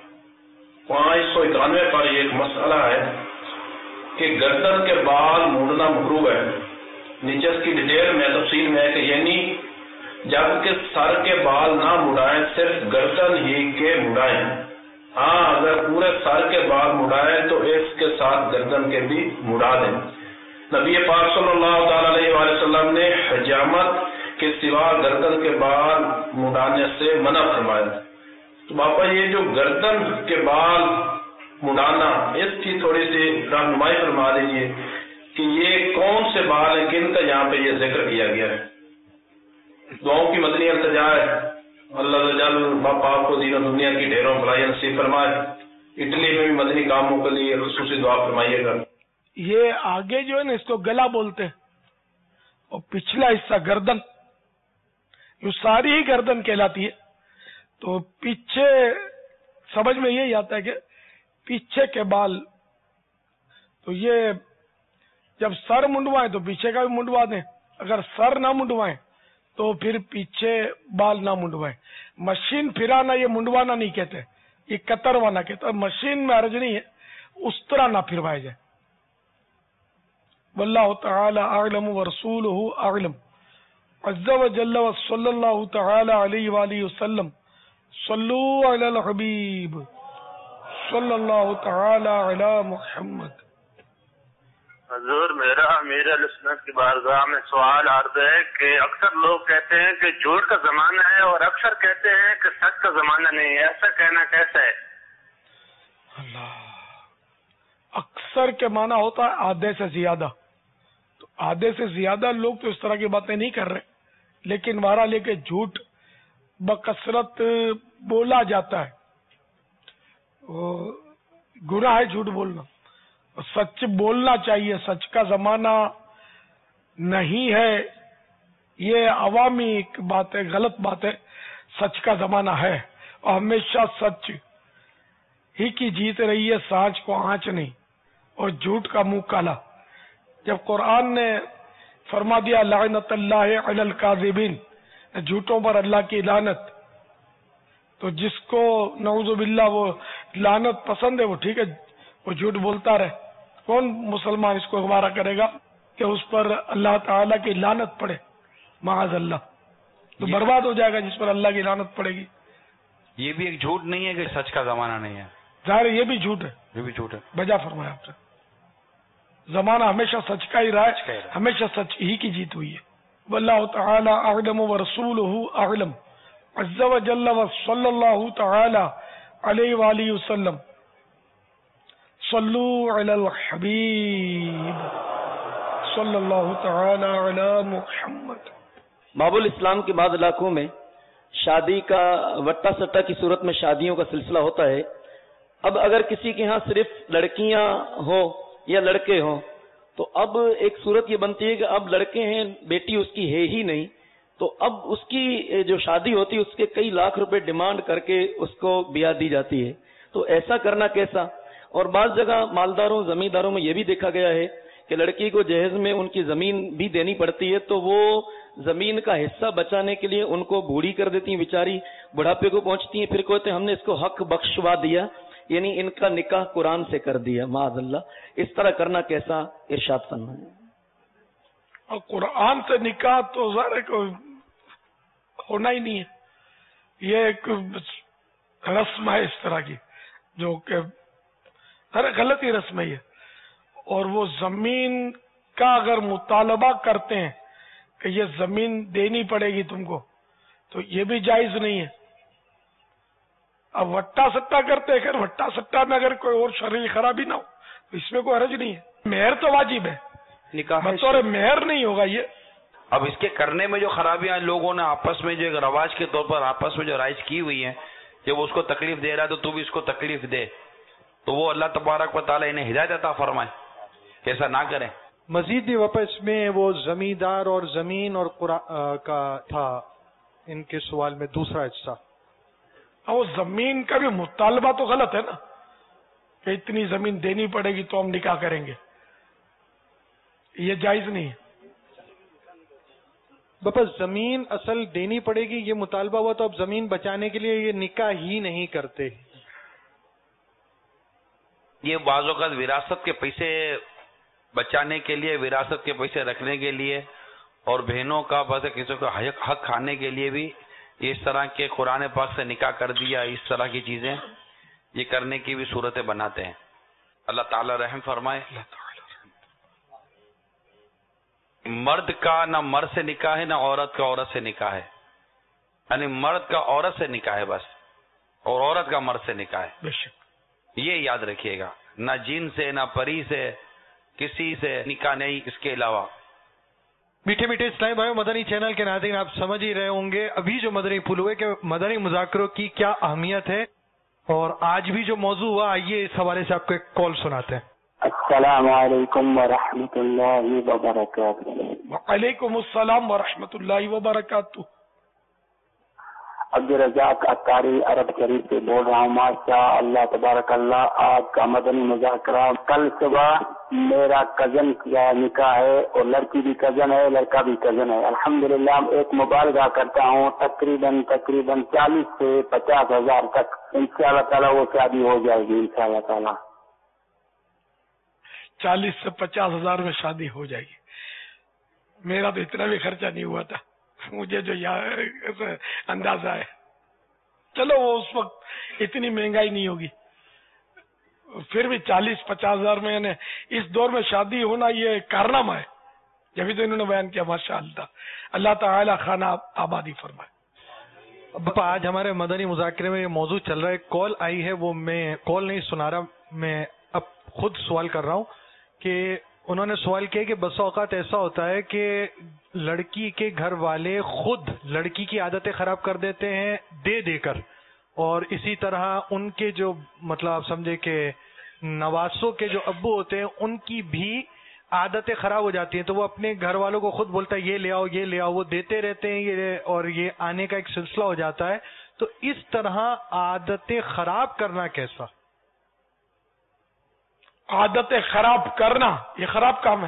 591 پر یہ ایک مسئلہ ہے کہ گردن کے بال موڑنا مکروہ ہے۔ نیچے اس کی ڈیٹیل میں تفصیل میں ہے کہ یعنی جبکہ سر کے بال نہ مڑائیں، صرف گردن ہی کے مڑائیں۔ ہاں، اگر پورے سر کے بال مڑائیں تو اس کے ساتھ گردن کے بھی مڑا دیں۔ نبی پاک صلی اللہ تعالی علیہ وآلہ وسلم نے حجامت کے سوا گردن کے بال مڑانے سے منع فرمایا۔ تو باپا یہ جو گردن کے بال مڑانا، اس کی تھوڑی سی رہنمائی فرما دیجیے کہ یہ کون سے بال ہیں، کن کا یہاں پہ یہ ذکر کیا گیا ہے۔ دعاؤں کی مدنی التجا ہے، اللہ جل باپا آپ کو دین و دنیا کی ڈھیروں بھلائی نصیب فرمائے۔ اٹلی میں بھی مدنی کاموں کے لیے خصوصی دعا فرمائیے گا۔ یہ آگے جو ہے نا اس کو گلا بولتے ہیں، اور پچھلا حصہ گردن، جو ساری ہی گردن کہلاتی ہے، تو پیچھے سمجھ میں یہی آتا ہے کہ پیچھے کے بال، تو یہ جب سر منڈوائیں تو پیچھے کا بھی منڈوا دیں، اگر سر نہ منڈوائیں تو پھر پیچھے بال نہ منڈوائیں۔ مشین پھرانا یہ منڈوانا نہیں کہتے، یہ کتروانا کہتے، مشین میں حرج نہیں ہے، اس طرح نہ پھروائے جائے۔ واللہ تعالی اعلم ورسولہ اعلم عز وجل وصلی اللہ تعالی علیہ وآلہ وسلم۔ صلو علی الحبیب صلی اللہ تعالی علی محمد۔ حضور، میرا امیر اہل سنت کی بارگاہ میں سوال عرض ہے کہ اکثر لوگ کہتے ہیں کہ جھوٹ کا زمانہ ہے اور اکثر کہتے ہیں کہ سچ کا زمانہ نہیں ہے، ایسا کہنا کیسا ہے؟ اللہ، اکثر کے معنی ہوتا ہے آدھے سے زیادہ، تو آدھے سے زیادہ لوگ تو اس طرح کی باتیں نہیں کر رہے، لیکن وارہ لے کے جھوٹ بکثرت بولا جاتا ہے، گناہ ہے جھوٹ بولنا، سچ بولنا چاہیے۔ سچ کا زمانہ نہیں ہے، یہ عوامی بات ہے، غلط بات ہے۔ سچ کا زمانہ ہے اور ہمیشہ سچ ہی کی جیت رہی ہے، سانچ کو آنچ نہیں، اور جھوٹ کا منہ کالا۔ جب قرآن نے فرما دیا لعنت اللہ علی الکاذبین، جھوٹوں پر اللہ کی لعنت، تو جس کو نعوذ باللہ وہ لعنت پسند ہے وہ ٹھیک ہے، وہ جھوٹ بولتا رہے، کون مسلمان اس کو گوارا کرے گا؟ کہ اس پر اللہ تعالیٰ کی لعنت پڑے، معاذ اللہ، تو برباد ہو جائے گا جس پر اللہ کی لعنت پڑے گی۔ یہ بھی ایک جھوٹ نہیں ہے کہ سچ کا زمانہ نہیں ہے؟ ظاہر ہے یہ بھی جھوٹ ہے، یہ بھی جھوٹ ہے۔ بجا فرمایا آپ نے، زمانہ ہمیشہ سچ کا ہی رہا ہے، ہمیشہ سچ ہی کی جیت ہوئی ہے۔ واللہ تعالی اعلم ورسولہ اعلم عز وجل وصلی اللہ تعالی علیہ وآلہ وسلم۔ صلو علی الحبیب صلی اللہ تعالی علی محمد۔ باب الاسلام کے بعض علاقوں میں شادی کا وٹا سٹا کی صورت میں شادیوں کا سلسلہ ہوتا ہے۔ اب اگر کسی کے ہاں صرف لڑکیاں ہوں یا لڑکے ہوں تو اب ایک صورت یہ بنتی ہے کہ اب لڑکے ہیں، بیٹی اس کی ہے ہی نہیں، تو اب اس کی جو شادی ہوتی ہے اس کے کئی لاکھ روپے ڈیمانڈ کر کے اس کو بیاہ دی جاتی ہے، تو ایسا کرنا کیسا؟ اور بعض جگہ مالداروں زمینداروں میں یہ بھی دیکھا گیا ہے کہ لڑکی کو جہیز میں ان کی زمین بھی دینی پڑتی ہے، تو وہ زمین کا حصہ بچانے کے لیے ان کو بوڑھی کر دیتی ہیں، بیچاری بڑھاپے کو پہنچتی ہیں، پھر کہتے ہیں ہم نے اس کو حق بخشوا دیا، یعنی ان کا نکاح قرآن سے کر دیا، معاذ اللہ۔ اس طرح کرنا کیسا؟ ارشاد فرمائیں۔ اور قرآن سے نکاح تو ظاہر ہے کہ ہونا ہی نہیں ہے، یہ ایک رسم ہے اس طرح کی جو کہ غلط ہی رسم ہے یہ۔ اور وہ زمین کا اگر مطالبہ کرتے ہیں کہ یہ زمین دینی پڑے گی تم کو، تو یہ بھی جائز نہیں ہے۔ اب وٹا سٹا کرتے ہیں، وٹا سٹا میں اگر کوئی اور شرعی خرابی نہ ہو تو اس میں کوئی حرج نہیں ہے۔ مہر تو واجب ہے، نکاح بطور مہر نہیں ہوگا یہ۔ اب اس کے کرنے میں جو خرابیاں لوگوں نے آپس میں جو ایک رواج کے طور پر آپس میں جو رائج کی ہوئی ہیں کہ وہ اس کو تکلیف دے رہا ہے تو تو بھی اس کو تکلیف دے، تو وہ اللہ تبارک و تعالیٰ انہیں ہدایت عطا فرمائے کہ ایسا نہ کریں۔ مزید بھی واپس میں وہ زمیندار اور زمین اور کا تھا ان کے سوال میں دوسرا حصہ۔ وہ زمین کا بھی مطالبہ تو غلط ہے نا کہ اتنی زمین دینی پڑے گی تو ہم نکاح کریں گے، یہ جائز نہیں ہے۔ بس زمین اصل دینی پڑے گی یہ مطالبہ ہوا تو اب زمین بچانے کے لیے یہ نکاح ہی نہیں کرتے۔ یہ بعض اوقات وراثت کے پیسے بچانے کے لیے، وراثت کے پیسے رکھنے کے لیے، اور بہنوں کا بس کسی کو حق کھانے کے لیے بھی اس طرح کے قرآن پاک سے نکاح کر دیا، اس طرح کی چیزیں یہ کرنے کی بھی صورتیں بناتے ہیں۔ اللہ تعالی رحم فرمائے۔ مرد کا نہ مرد سے نکاح ہے، نہ عورت کا عورت سے نکاح ہے، یعنی مرد کا عورت سے نکاح ہے بس، اور عورت کا مرد سے نکاح ہے۔ بے شک یہ یاد رکھیے گا، نہ جن سے نہ پری سے کسی سے نکاح نہیں اس کے علاوہ۔ میٹھے میٹھے اسلامی بھائیو، مدنی چینل کے ناظرین آپ سمجھ ہی رہے ہوں گے ابھی جو مدنی پھول ہوئے کہ مدنی مذاکروں کی کیا اہمیت ہے، اور آج بھی جو موضوع ہوا آئیے اس حوالے سے آپ کو ایک کال سناتے ہیں۔ السلام علیکم ورحمۃ اللہ وبرکاتہ۔ وعلیکم السلام ورحمۃ اللہ وبرکاتہ۔ عبدالرزاق عطاری عرب شریف سے بول رہا ہوں۔ ماشاء اللہ تبارک اللہ، آج کا مدنی مذاکرہ۔ کل صبح میرا کزن کا نکاح ہے، اور لڑکی بھی کزن ہے، لڑکا بھی کزن ہے۔ الحمدللہ ایک مبالغہ کرتا ہوں، تقریباً 40 سے 50 ہزار تک انشاءاللہ تعالیٰ وہ شادی ہو جائے گی انشاءاللہ تعالیٰ۔ 40 سے 50 ہزار میں شادی ہو جائے گی۔ میرا تو اتنا بھی خرچہ نہیں ہوا تھا، مجھے جو اندازہ ہے۔ چلو وہ اس وقت اتنی مہنگائی نہیں ہوگی، پھر بھی 40-50 ہزار میں یعنی اس دور میں شادی ہونا یہ کارنامہ ہے، جبھی تو انہوں نے بیان کیا۔ ماشاء اللہ، اللہ تعالی خانہ آبادی فرمائے۔ باپا آج ہمارے مدنی مذاکرے میں یہ موضوع چل رہا ہے، کال آئی ہے، وہ میں کال نہیں سنا رہا، میں اب خود سوال کر رہا ہوں کہ انہوں نے سوال کیا کہ بس اوقات ایسا ہوتا ہے کہ لڑکی کے گھر والے خود لڑکی کی عادتیں خراب کر دیتے ہیں دے دے کر، اور اسی طرح ان کے جو مطلب آپ سمجھے کہ نواسوں کے جو ابو ہوتے ہیں ان کی بھی عادتیں خراب ہو جاتی ہیں، تو وہ اپنے گھر والوں کو خود بولتا ہے یہ لے آؤ یہ لے آؤ، وہ دیتے رہتے ہیں یہ، اور یہ آنے کا ایک سلسلہ ہو جاتا ہے۔ تو اس طرح عادتیں خراب کرنا کیسا؟ عادتیں خراب کرنا یہ خراب کام ہے،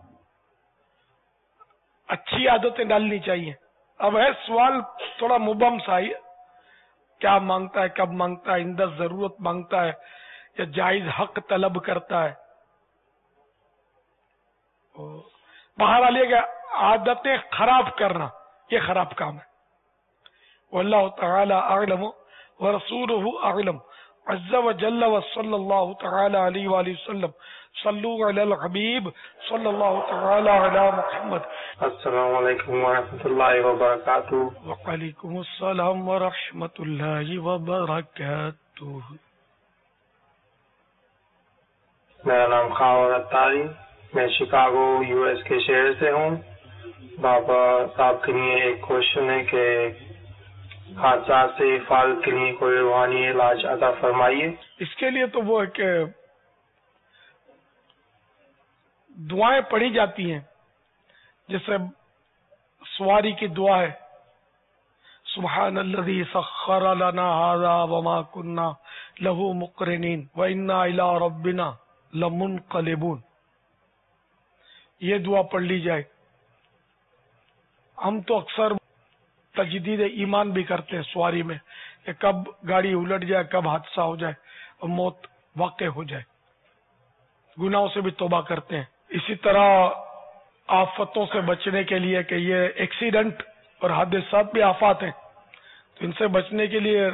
اچھی عادتیں ڈالنی چاہیے۔ اب ہے سوال تھوڑا مبہم سا ہے، کیا مانگتا ہے، کب مانگتا ہے، اندر ضرورت مانگتا ہے یا جائز حق طلب کرتا ہے؟ باہر والی کی عادتیں خراب کرنا یہ خراب کام ہے. واللہ تعالی اعلم ورسولہ اعلم عز وجل وصلی اللہ تعالی علیہ وآلہ وسلم. صلوا علی الحبیب صلی اللہ تعالی علی محمد. السلام علیکم ورحمۃ اللہ وبرکاتہ. وعلیکم السلام ورحمۃ اللہ وبرکاتہ. میرا نام خاور اتاری، میں شکاگو یو ایس کے شہر سے ہوں. بابا صاحب کے لیے ایک کوشچن ہے کہ حادثات سے حفاظت کے لیے کوئی روحانی علاج عطا فرمائیے. اس کے لیے تو وہ ہے کہ دعائیں پڑھی جاتی ہیں، جیسے سواری کی دعا ہے سبحان الذی سخر لنا ھذا وما كنا له مقرنین وانا الی ربنا لمنقلبون. یہ دعا پڑھ لی جائے. ہم تو اکثر تجدید ایمان بھی کرتے ہیں سواری میں کہ کب گاڑی الٹ جائے، کب حادثہ ہو جائے اور موت واقع ہو جائے. گناہوں سے بھی توبہ کرتے ہیں. اسی طرح آفتوں سے بچنے کے لیے کہ یہ ایکسیڈنٹ اور حادثات بھی آفات ہیں، تو ان سے بچنے کے لیے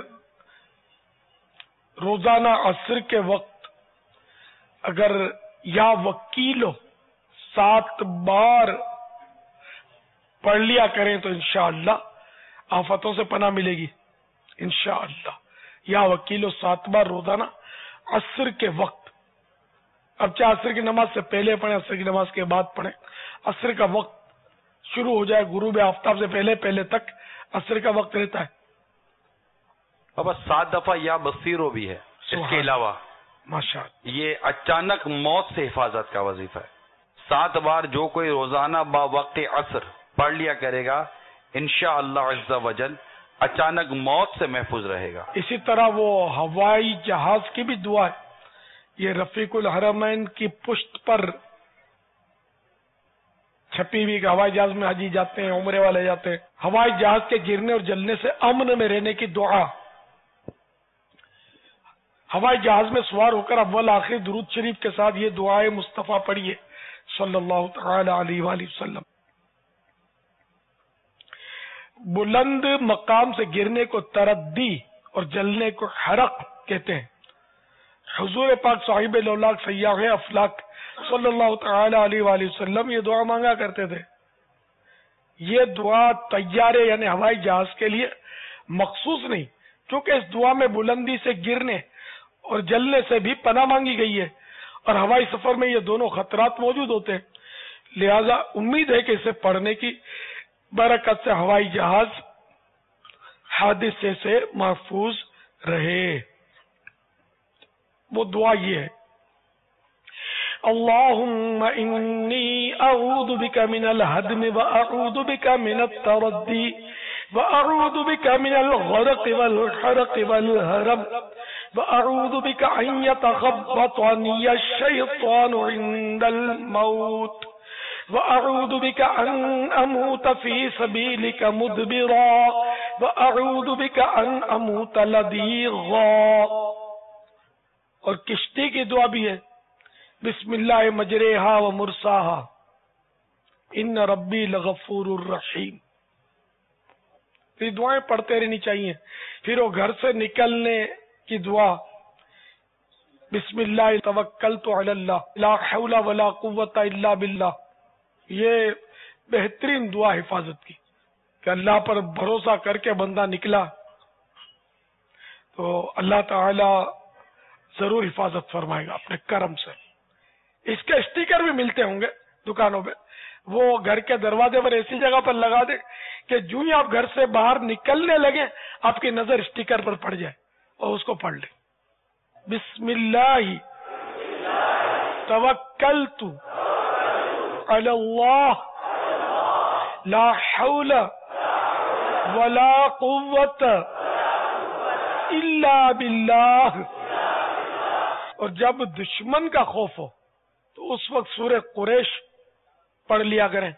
روزانہ عصر کے وقت اگر یا وکیلو 7 بار پڑھ لیا کریں تو انشاءاللہ آفتوں سے پناہ ملے گی انشاءاللہ. یا وکیلو 7 بار روزانہ عصر کے وقت. اب چاہے عصر کی نماز سے پہلے پڑھیں، عصر کی نماز کے بعد پڑھیں. عصر کا وقت شروع ہو جائے غروب آفتاب سے پہلے تک عصر کا وقت رہتا ہے. بابا 7 دفعہ یا بصیرو بھی ہے. اس کے علاوہ ماشاءاللہ یہ اچانک موت سے حفاظت کا وظیفہ ہے. 7 بار جو کوئی روزانہ با وقت عصر پڑھ لیا کرے گا انشاءاللہ عز وجل اچانک موت سے محفوظ رہے گا. اسی طرح وہ ہوائی جہاز کی بھی دعا ہے. یہ رفیق الحرمین کی پشت پر چھپی ہوئی کہ ہوائی جہاز میں حاجی جاتے ہیں، عمرے والے جاتے ہیں. ہوائی جہاز کے گرنے اور جلنے سے امن میں رہنے کی دعا. ہوائی جہاز میں سوار ہو کر اول آخری درود شریف کے ساتھ یہ دعائے مصطفیٰ پڑھیے صلی اللہ تعالی علیہ وآلہ وسلم. بلند مقام سے گرنے کو تردی اور جلنے کو حرق کہتے ہیں. حضور پاک صاحب لولاک سیاح افلاک صلی اللہ تعالی علیہ وآلہ وسلم یہ دعا مانگا کرتے تھے. یہ دعا طیارے یعنی ہوائی جہاز کے لیے مخصوص نہیں، کیونکہ اس دعا میں بلندی سے گرنے اور جلنے سے بھی پناہ مانگی گئی ہے، اور ہوائی سفر میں یہ دونوں خطرات موجود ہوتے ہیں. لہذا امید ہے کہ اسے پڑھنے کی برکت سے ہوائی جہاز حادثے سے محفوظ رہے. وہ دعا یہ ہے اللہم انی اعوذ بک من الہدم واعوذ بک من التردی واعوذ بک من الغرق والحرق والہرم واعوذ بک ان یتخبطنی الشیطان عند الموت واعوذ بک ان اموت فی سبیلک مدبرا واعوذ بک ان اموت لدیغا. اور کشتی کی دعا بھی ہے بسم اللہ مجریہا و مرساہا ان ربی لغفور الرحیم. یہ دعائیں پڑھتے رہنی چاہیے. پھر وہ گھر سے نکلنے کی دعا بسم اللہ توکلت علی اللہ لا حول ولا قوت الا باللہ. یہ بہترین دعا حفاظت کی کہ اللہ پر بھروسہ کر کے بندہ نکلا تو اللہ تعالی ضرور حفاظت فرمائے گا اپنے کرم سے. اس کے اسٹیکر بھی ملتے ہوں گے دکانوں پہ، وہ گھر کے دروازے پر ایسی جگہ پر لگا دے کہ جو ہی آپ گھر سے باہر نکلنے لگے آپ کی نظر اسٹیکر پر پڑ جائے اور اس کو پڑھ لیں. بسم اللہ توکلت علی اللہ لا حول ولا قوت الا باللہ. اور جب دشمن کا خوف ہو تو اس وقت سورہ قریش پڑھ لیا کریں.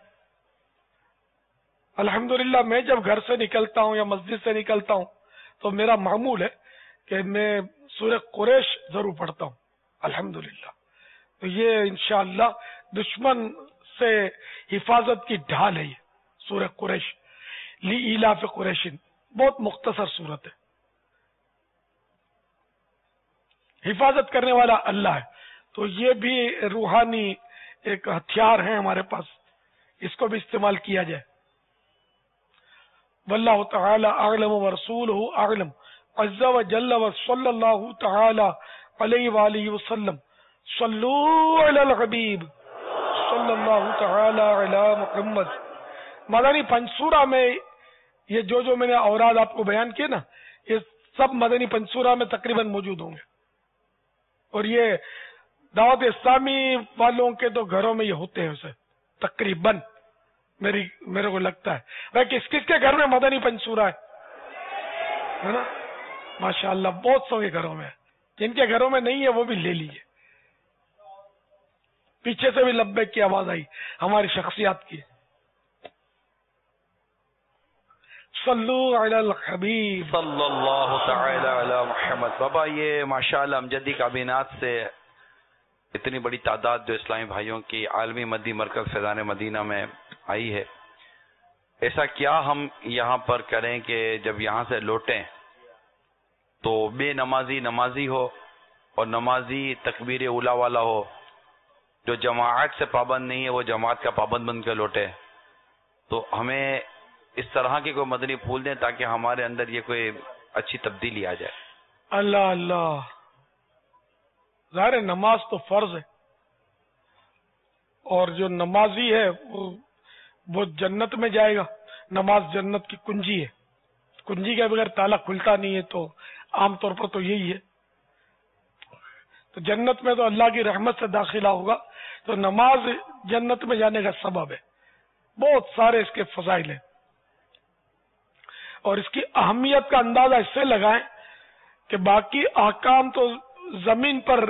الحمدللہ میں جب گھر سے نکلتا ہوں یا مسجد سے نکلتا ہوں تو میرا معمول ہے کہ میں سورہ قریش ضرور پڑھتا ہوں الحمدللہ. تو یہ انشاءاللہ دشمن سے حفاظت کی ڈھال ہے یہ سورہ قریش، لإلاف قریشن، بہت مختصر صورت ہے. حفاظت کرنے والا اللہ ہے. تو یہ بھی روحانی ایک ہتھیار ہے ہمارے پاس، اس کو بھی استعمال کیا جائے. واللہ تعالی اعلم ورسولہ اعلم عز وجل وصلی اللہ تعالی علیہ وآلہ وسلم. صلو علی الحبیب صلی اللہ تعالی علی محمد. مدنی پنسورہ میں یہ جو میں نے اوراد آپ کو بیان کیے نا، یہ سب مدنی پنسورہ میں تقریباً موجود ہوں گے. اور یہ دعوت اسلامی والوں کے تو گھروں میں یہ ہوتے ہیں اسے تقریباً، میرے کو لگتا ہے. بھائی کس کس کے گھر میں مدنی پنسورہ ہے نا؟ ماشاء اللہ بہت سو کے گھروں میں ہے. جن کے گھروں میں نہیں ہے وہ بھی لے لیجیے. پیچھے سے بھی لبیک کی آواز آئی ہماری شخصیات کی. صلو علی الحبیب صلی اللہ تعالی علی محمد. بابا یہ ماشاءاللہ امجدی کابینات سے اتنی بڑی تعداد جو اسلامی بھائیوں کی عالمی مدی مرکز فیضان مدینہ میں آئی ہے، ایسا کیا ہم یہاں پر کریں کہ جب یہاں سے لوٹیں تو بے نمازی ہو اور نمازی تکبیر اولا والا ہو، جو جماعت سے پابند نہیں ہے وہ جماعت کا پابند بن کے لوٹے. تو ہمیں اس طرح کے کوئی مدنی پھول دیں تاکہ ہمارے اندر یہ کوئی اچھی تبدیلی آ جائے. اللہ اللہ، ظاہر نماز تو فرض ہے، اور جو نمازی ہے وہ جنت میں جائے گا. نماز جنت کی کنجی ہے، کنجی کے بغیر تالا کھلتا نہیں ہے. تو عام طور پر تو یہی ہے. تو جنت میں تو اللہ کی رحمت سے داخلہ ہوگا. تو نماز جنت میں جانے کا سبب ہے. بہت سارے اس کے فضائل ہیں، اور اس کی اہمیت کا اندازہ اس سے لگائیں کہ باقی احکام تو زمین پر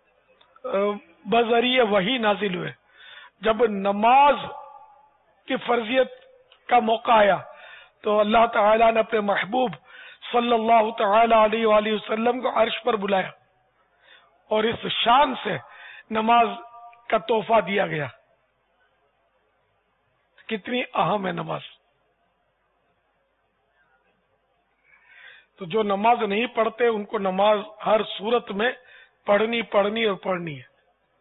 بذریعہ وحی نازل ہوئے. جب نماز کی فرضیت کا موقع آیا تو اللہ تعالیٰ نے اپنے محبوب صلی اللہ تعالی علیہ وآلہ وسلم کو عرش پر بلایا، اور اس شان سے نماز کا تحفہ دیا گیا. کتنی اہم ہے نماز. تو جو نماز نہیں پڑھتے ان کو نماز ہر صورت میں پڑھنی اور پڑھنی ہے.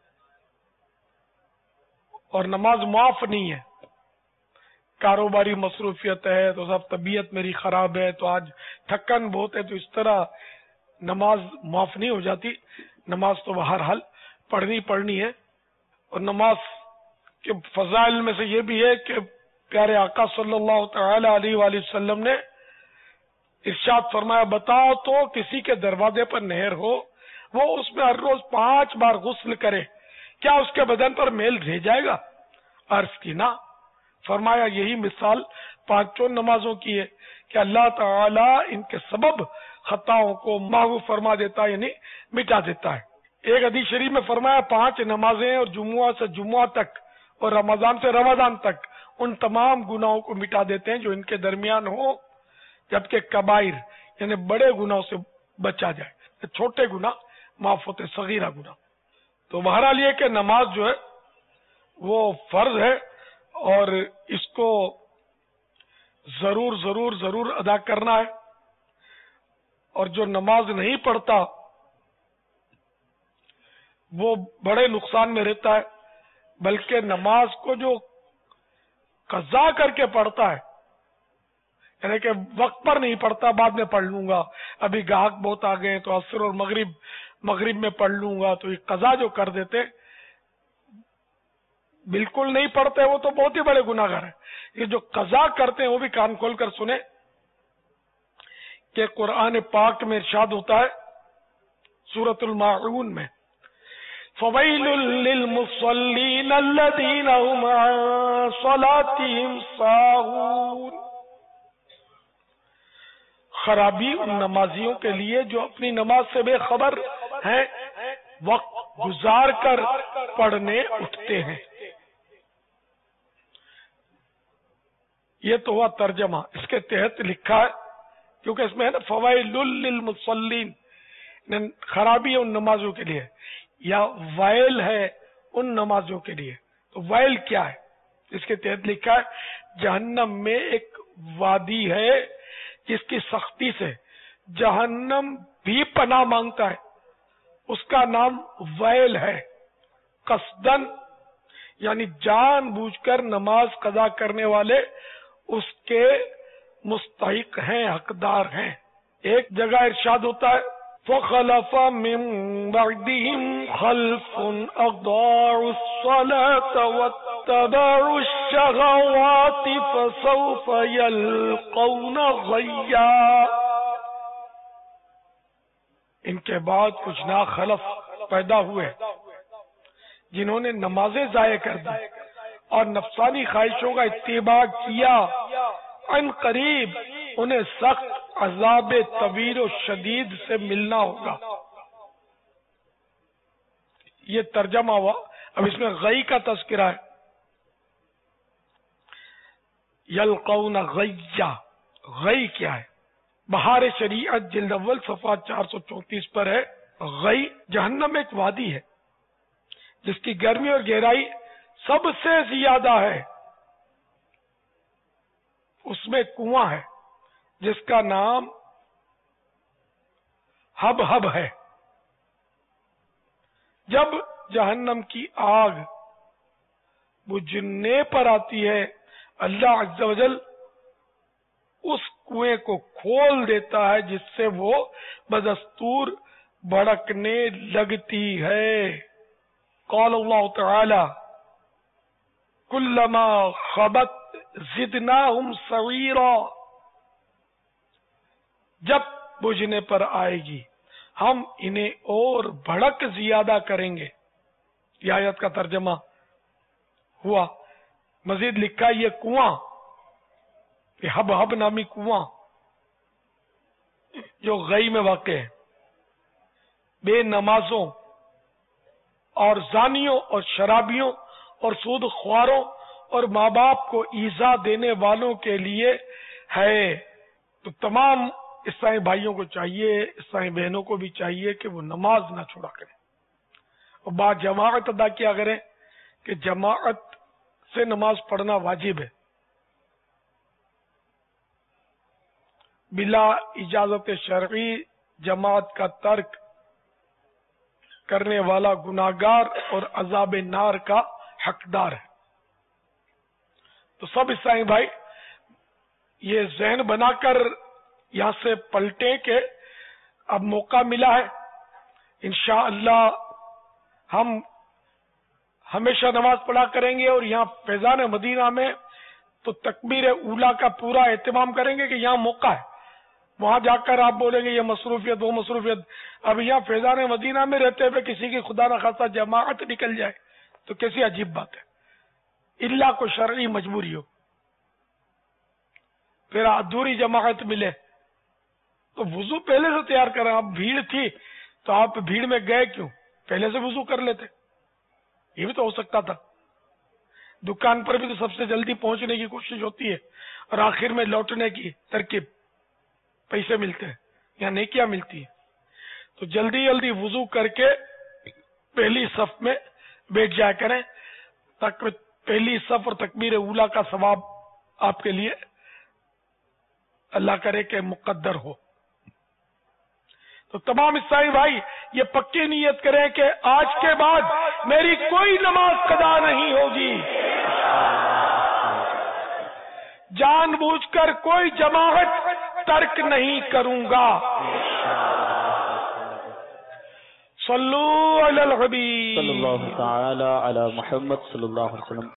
اور نماز معاف نہیں ہے. کاروباری مصروفیت ہے تو سب طبیعت میری خراب ہے تو آج تھکن بہت ہے، تو اس طرح نماز معاف نہیں ہو جاتی. نماز تو بہرحال پڑھنی ہے. اور نماز کے فضائل میں سے یہ بھی ہے کہ پیارے آقا صلی اللہ تعالی علیہ وآلہ وسلم نے ارشاد فرمایا، بتاؤ تو کسی کے دروازے پر نہر ہو، وہ اس میں ہر روز 5 بار غسل کرے، کیا اس کے بدن پر میل رہ جائے گا؟ عرض کی نہ. فرمایا یہی مثال 5 نمازوں کی ہے کہ اللہ تعالی ان کے سبب خطاؤں کو معاف فرما دیتا ہے، یعنی مٹا دیتا ہے. ایک حدیث شریف میں فرمایا 5 نمازیں اور جمعہ سے جمعہ تک اور رمضان سے رمضان تک ان تمام گناہوں کو مٹا دیتے ہیں جو ان کے درمیان ہو، جبکہ کبائر یعنی بڑے گناہوں سے بچا جائے. چھوٹے گناہ معاف ہوتے، صغیرہ گناہ. تو بہرحال یہ کہ نماز جو ہے وہ فرض ہے، اور اس کو ضرور ادا کرنا ہے. اور جو نماز نہیں پڑھتا وہ بڑے نقصان میں رہتا ہے، بلکہ نماز کو جو قضا کر کے پڑھتا ہے، یعنی کہ وقت پر نہیں پڑھتا، بعد میں پڑھ لوں گا، ابھی گاہک بہت آ گئے تو عصر اور مغرب میں پڑھ لوں گا، تو یہ قضا جو کر دیتے بالکل نہیں پڑھتے وہ تو بہت ہی بڑے گناہ گار ہیں. یہ جو قضا کرتے ہیں وہ بھی کان کھول کر سنیں کہ قرآن پاک میں ارشاد ہوتا ہے سورۃ الماعون میں، فَوَيْلٌ لِّلْمُصَلِّينَ الَّذِينَ هُمْ عَن صَلَاتِهِمْ سَاهُونَ. خرابی ان نمازیوں کے لیے جو اپنی نماز سے بے خبر ہیں، وقت گزار کر پڑھنے اٹھتے ہیں. یہ تو ہوا ترجمہ. اس کے تحت لکھا ہے کیونکہ اس میں ہے نا فوائل للمصلین، خرابی ہے ان نمازوں کے لیے، یا وائل ہے ان نمازوں کے لیے. تو ویل کیا ہے؟ اس کے تحت لکھا ہے جہنم میں ایک وادی ہے جس کی سختی سے جہنم بھی پناہ مانگتا ہے، اس کا نام ویل ہے۔ قصدن یعنی جان بوجھ کر نماز قضا کرنے والے اس کے مستحق ہیں، حقدار ہیں۔ ایک جگہ ارشاد ہوتا ہے فَخَلَفَ مِن بَعْدِهِمْ خَلْفٌ أَضَاعُوا الصَّلَاةَ وَاتَّبَعُوا الشَّهَوَاتِ فَسَوْفَ يَلْقَوْنَ غَيًّا۔ ان کے بعد کچھ ناخلف پیدا ہوئے جنہوں نے نمازیں ضائع کر دی اور نفسانی خواہشوں کا اتباع کیا، ان قریب انہیں سخت عذاب طویل و شدید سے ملنا ہوگا۔ یہ ترجمہ ہوا، اب اس میں غی کا تذکرہ ہے۔ یلقون غیا، غی کیا ہے؟ بہار شریعت جلد اول صفحہ 434 پر ہے۔ غی جہنم ایک وادی ہے جس کی گرمی اور گہرائی سب سے زیادہ ہے۔ اس میں کنواں ہے جس کا نام ہب ہب ہے۔ جب جہنم کی آگ بجھنے پر آتی ہے، اللہ عز و جل اس کنویں کو کھول دیتا ہے جس سے وہ بدستور بھڑکنے لگتی ہے۔ قال اللہ تعالی کلما خبت زدناہم سعیرا، جب بجھنے پر آئے گی ہم انہیں اور بھڑک زیادہ کریں گے۔ یہ آیت کا ترجمہ ہوا۔ مزید لکھا یہ کنواں، یہ ہب ہب نامی کنواں جو غی میں واقع ہے، بے نمازوں اور زانیوں اور شرابیوں اور سود خواروں اور ماں باپ کو ایذا دینے والوں کے لیے ہے۔ تو تمام عیسائی بھائیوں کو چاہیے، عیسائی بہنوں کو بھی چاہیے کہ وہ نماز نہ چھوڑا کریں اور با جماعت ادا کیا کریں، کہ جماعت سے نماز پڑھنا واجب ہے۔ بلا اجازت شرعی جماعت کا ترک کرنے والا گناہگار اور عذاب نار کا حقدار ہے۔ تو سب عیسائی بھائی یہ ذہن بنا کر یہاں سے پلٹیں کہ اب موقع ملا ہے، انشاءاللہ ہم ہمیشہ نماز پڑھا کریں گے، اور یہاں فیضان مدینہ میں تو تکبیر اولا کا پورا اہتمام کریں گے کہ یہاں موقع ہے۔ وہاں جا کر آپ بولیں گے یہ مصروفیت وہ مصروفیت، اب یہاں فیضان مدینہ میں رہتے ہوئے کسی کی خدا نخواستہ جماعت نکل جائے تو کیسی عجیب بات ہے، اللہ کو شرعی مجبوری ہو، پھر ادھوری جماعت ملے تو وضو پہلے سے تیار کریں۔ اب بھیڑ تھی تو آپ بھیڑ میں گئے کیوں؟ پہلے سے وضو کر لیتے، یہ بھی تو ہو سکتا تھا۔ دکان پر بھی تو سب سے جلدی پہنچنے کی کوشش ہوتی ہے اور آخر میں لوٹنے کی ترکیب، پیسے ملتے ہیں یا نیکیاں ملتی ہے، تو جلدی جلدی وضو کر کے پہلی صف میں بیٹھ جایا کریں تاکہ پہلی صف اور تکبیر اولا کا ثواب آپ کے لیے اللہ کرے کہ مقدر ہو۔ تو تمام عیسائی بھائی یہ پکی نیت کریں کہ آج کے بعد میری کوئی نماز قضا نہیں ہوگی، جان بوجھ کر کوئی جماعت ترک نہیں کروں گا۔ صلو علی الحبیب صلی اللہ تعالی علی محمد صلی اللہ علیہ وسلم۔